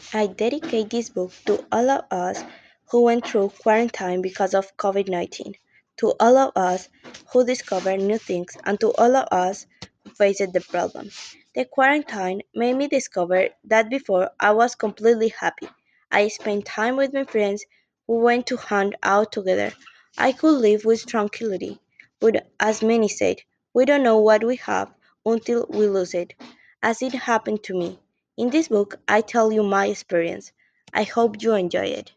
I dedicate this book to all of us who went through quarantine because of COVID 19, to all of us who discovered new things, and to all of us who faced the problem. The quarantine made me discover that before I was completely happy. I spent time with my friends who went to hang out together. I could live with tranquility. But as many said, we don't know what we have until we lose it, as it happened to me. In this book, I tell you my experience. I hope you enjoy it.